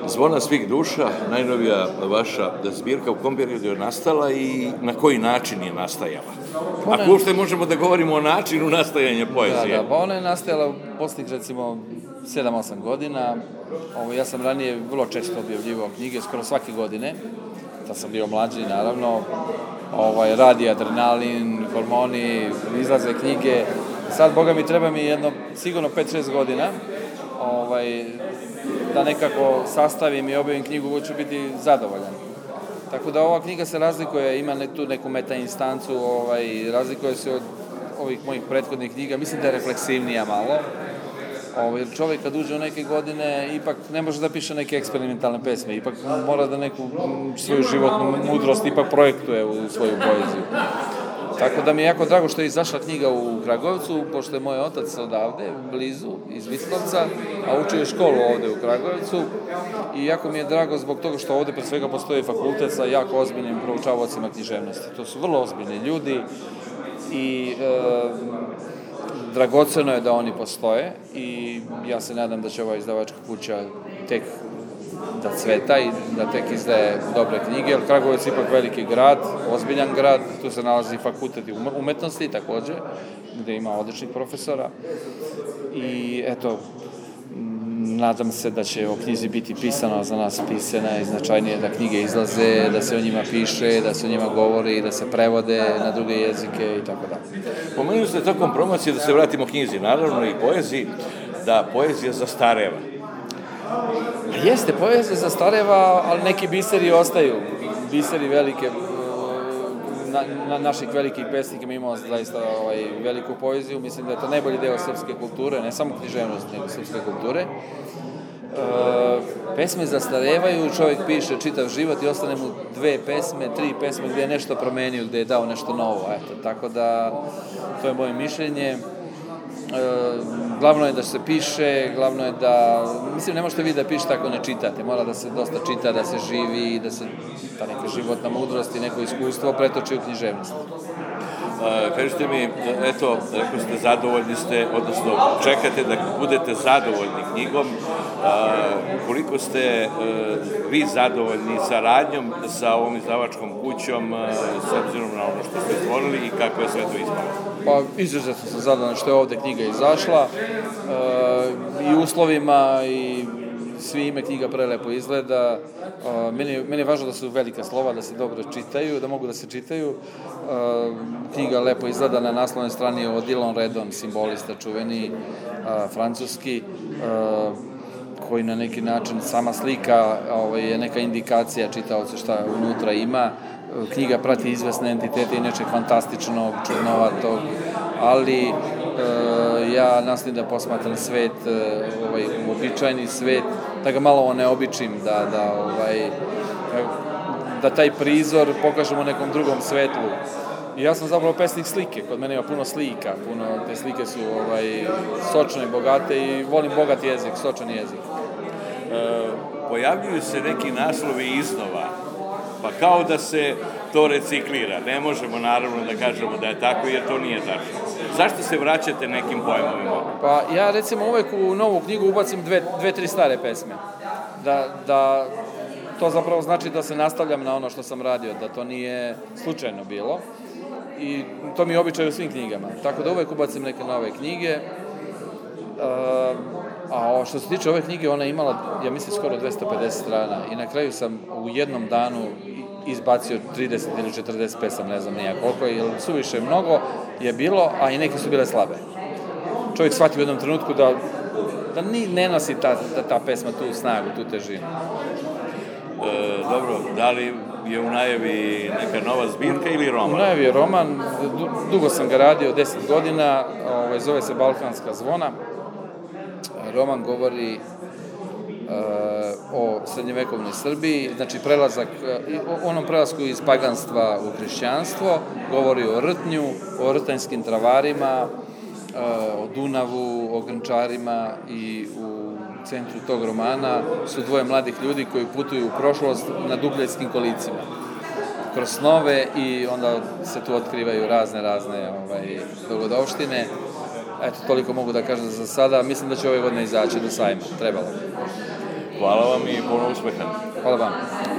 Zvona svih duša, najnovija vaša zbirka, u kom periodu je nastala i na koji način je nastajala? Ako uopšte možemo da govorimo o načinu nastajanja poezije. Da, ona je nastajala u posljednjih recimo 7-8 godina. Ja sam ranije vrlo često objavljivao knjige, skoro svake godine. Da sam bio mlađi, naravno. Radi Adrenalin, Hormoni, izlaze knjige. Sad, boga mi, treba mi sigurno 5-6 godina da nekako sastavim i objavim knjigu koju ću biti zadovoljan. Tako da ova knjiga se razlikuje, ima tu neku meta instancu, razlikuje se od ovih mojih prethodnih knjiga, mislim da je refleksivnija malo. Jer čovjek kad uđe u neke godine ipak ne može da piše neke eksperimentalne pesme, ipak mora da neku svoju životnu mudrost ipak projektuje u svoju poeziju. Tako da mi je jako drago što je izašla knjiga u Kragujevcu, pošto je moj otac odavde, blizu, iz Visnovca, a učio je školu ovde u Kragujevcu. I jako mi je drago zbog toga što ovde pre svega postoji fakultet sa jako ozbiljnim proučavaocima književnosti. To su vrlo ozbiljni ljudi i dragoceno je da oni postoje i ja se nadam da će ova izdavačka kuća tek da cveta i da tek izdaje dobre knjige, jer Kragujevac je ipak veliki grad, ozbiljan grad, tu se nalazi fakultet umetnosti takođe, gde ima odličnih profesora i eto, nadam se da će o knjizi biti pisano za nas pisane i značajnije da knjige izlaze, da se o njima piše, da se o njima govori, da se prevode na druge jezike i tako da. Pomenuli ste tokom promocije, da se vratimo knjizi, naravno i poeziji, da poezija zastareva. Jeste, poezija zastareva, ali neki biseri ostaju. Biseri velike, naših velikih pesnika, mi imamo zaista veliku poeziju. Mislim da je to najbolji deo srpske kulture, ne samo književnosti, nego srpske kulture. Pesme zastarevaju, čovjek piše čitav život i ostane mu 2 pesme, 3 pesme gde je nešto promenio, gde je dao nešto novo. Tako da, to je moje mišljenje. Glavno je da se piše, glavno je da, mislim, ne možete vi da pišete ako ne čitate, mora da se dosta čita, da se živi, da se ta neka životna mudrost i neko iskustvo pretoči u književnost. Kažete mi, eto, ako ste zadovoljni ste, odnosno čekate da budete zadovoljni knjigom, koliko ste vi zadovoljni saradnjom sa ovom izdavačkom kućom, s obzirom na ono što ste stvorili i kako je sve to ispalo? Pa, izuzetno sam zadovoljan što je ovde knjiga izašla, i uslovima i svi ime knjiga prelepo izgleda. Meni je važno da su velika slova, da se dobro čitaju, da mogu da se čitaju. Knjiga lepo izgleda, na naslovnoj strani je Odilon Redon, simbolista čuveni, francuski, koji na neki način sama slika je neka indikacija čitaoca šta unutra ima. Knjiga prati izvesne entitete i nečeg fantastičnog, čudnovatog, ali ja nastojim da posmatram svet, uobičajeni svet, da ga malo oneobičim, da taj prizor pokažem u nekom drugom svetlu. I ja sam zapravo pesnik slike, kod mene ima puno slika, te slike su sočne i bogate i volim bogat jezik, sočan jezik. Pojavljuju se neki naslovi iznova, pa kao da se to reciklira. Ne možemo naravno da kažemo da je tako, jer to nije tačno. Zašto se vraćate nekim pojmovima? Pa ja recimo uvek u novu knjigu ubacim 2-3 stare pesme. Da to zapravo znači da se nastavljam na ono što sam radio, da to nije slučajno bilo. I to mi je običaj u svim knjigama. Tako da uvek ubacim neke nove knjige. A što se tiče ove knjige, ona je imala, ja mislim, skoro 250 strana i na kraju sam u jednom danu izbacio 30 ili 40 pesama, ne znam nijak koliko, jer suviše mnogo je bilo, a i neke su bile slabe. Čovjek shvati u jednom trenutku da ne nosi ta pesma tu snagu, tu težinu. Dobro, da li je u najavi neka nova zbirka ili roman? U najavi je roman, dugo sam ga radio, 10 godina, zove se Balkanska zvona. Roman govori o srednjevekovnoj Srbiji, znači onom prelasku iz paganstva u hrišćanstvo, govori o Rtnju, o rtanjskim travarima, o Dunavu, o Grnčarima i u centru tog romana su 2 mladih ljudi koji putuju u prošlost na dupljetskim kolicima. Kroz snove i onda se tu otkrivaju razne dogodovštine. Eto, toliko mogu da kažem za sada. Mislim da će ove godine izaći do sajma. Trebalo. Hvala vam i puno uspeha. Hvala vam.